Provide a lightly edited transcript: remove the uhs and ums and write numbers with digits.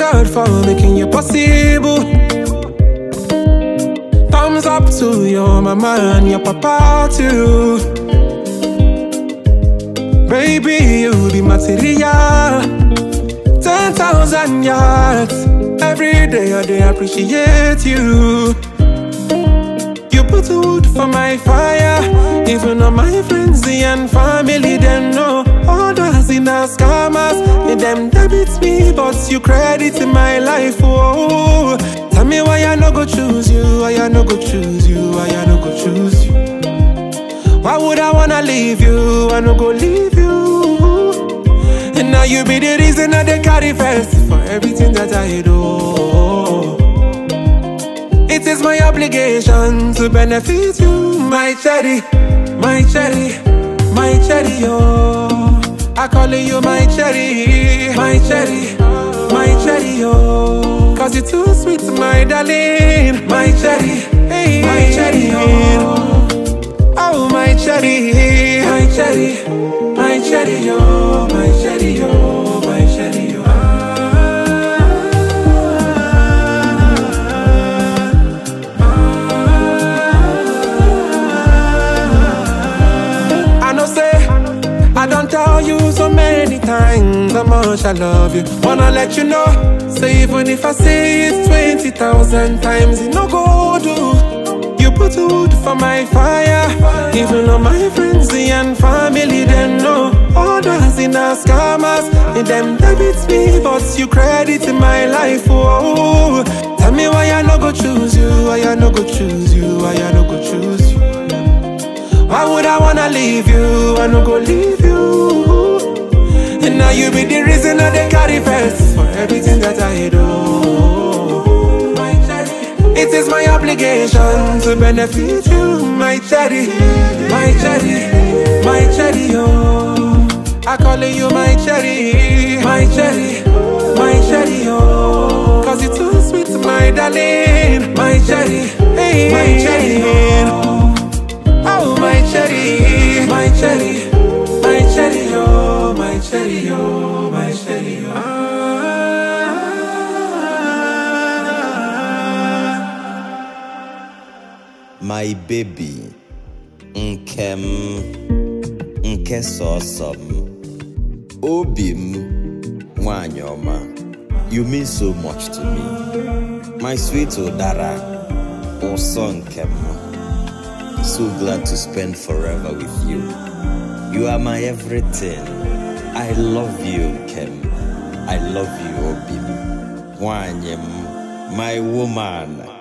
God for making you possible. Thumbs up to your mama and your papa too. Baby, you be material. 10,000 yards. Every day I appreciate you. You put wood for my fire. Even on my friends and family, them know others in the scammers. Them debits me, but you credit in my life. Oh, tell me why I no go choose you, why I no go choose you, why I no go choose you. Why would I wanna leave you, I no go leave you. And now you be the reason that they carry first for everything that I do. It is my obligation to benefit you, my cherry, my cherry, my cherry, oh. I call you my cherry, my cherry, my cherry, oh. Cause you're too sweet, my darling, my cherry, hey, my cherry, oh. Oh, my cherry, my cherry, my cherry, oh, my cherry, oh, my cherry, oh. I don't tell you so many times how much I love you. Wanna let you know, so even if I say it 20,000 times, it no go do. You put wood for my fire. Even on my friends and family, them know others in the scammers. And them debits me, but you credit in my life. Oh, tell me why I no go choose you, why I no go choose you, why I no go choose you. Why would I wanna leave you? I no go leave you. And now you be the reason that they carry first for everything that I do. It is my obligation to benefit you, my cherry, my cherry, my cherry, oh. I call you my cherry, my cherry, my cherry, oh. Cause you're too sweet, my darling, my cherry, hey, my cherry, oh. Oh, my cherry, my cherry, my cherry, oh, my cherry, oh, my cherry, oh. My baby, Nkem, Nke Sosom, Obim, Wanyoma, you mean so much to me. My sweet Odara, Oson Nkem. So glad to spend forever with you. You are my everything. I love you, Nkem. I love you, Obim. Wanyem, my woman.